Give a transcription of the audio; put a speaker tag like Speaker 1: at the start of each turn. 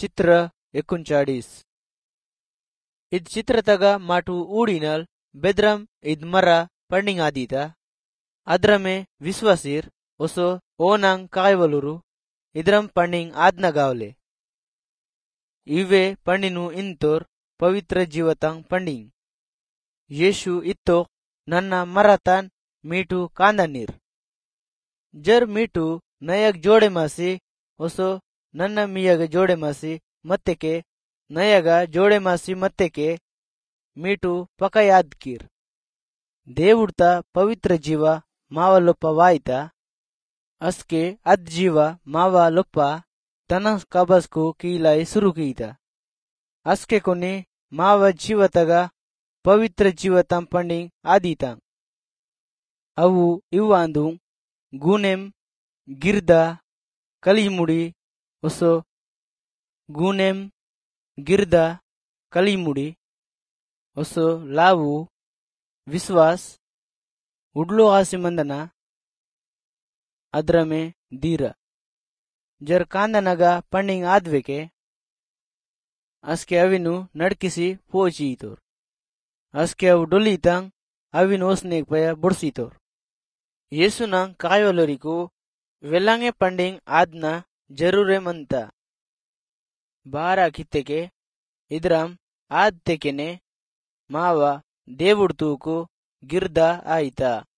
Speaker 1: चित्र 39 id चित्र तगा माटू ऊड़ीनल बेद्रम id मरा पंडिंग आदीता अद्रमे विश्वासीर ओसो ओनांग कायवलुरु इद्रम पंडिंग आदना गावले इवे पंडिनु इंतोर पवित्र जीवतांग पंडिंग येशु इत्तो नन्ना मरातान मीटू कांदानीर जर मीटू नयक जोड़े मासी ओसो ನನ್ನ ಮಿಯಗ ಜೋಡೆ ಮಾಸಿ ಮತ್ತೆಕೆ ನಯಗ ಜೋಡೆ ಮಾಸಿ ಮತ್ತೆಕೆ ಮೀಟು ಪಕ ಯಾದ್ಕೀರ್ దేవుಡ್ತ ಪವಿತ್ರ ಜೀವ ಮಾವ ಲೊಪ್ಪ ವಾಯ್ತ ಅಸ್ಕೆ ಅದ್ ಜೀವ ಮಾವ ಲೊಪ್ಪ ತನ ಕಬಸ್ಕು ಕೀಲಾಯಿ ಸುರು ಕೀತ ಅಸ್ಕೆ ಕೊನೆ ಮಾವ ಜೀವತಗ ಪವಿತ್ರ ಜೀವ ತಂಪಂಡಿ ಆದೀತ ಅವು ಇವ್ವಾಂದು ಗೂನೆಂ ಗಿರ್ದ ಕಲಿಮುಡಿ ओसो गुनेम गिरदा कलीमुड़ी ओसो लावू विश्वास उडलो आसी मंदना अद्रमे दीर जर कांदनगा पंडिंग आद्वेके अस्के अविनु नडकिसी पोचीतोर अस्के अव डोलीतंग अविनु ओस्नेक पया बुड़सीतोर येसुना कायोलोरिको वेलांगे पंडिंग आदना जरूरे मंता बारा कित्तेके इद्राम आद तेकेने मावा దేవుడు తూకు గిర్ద ఆయితా।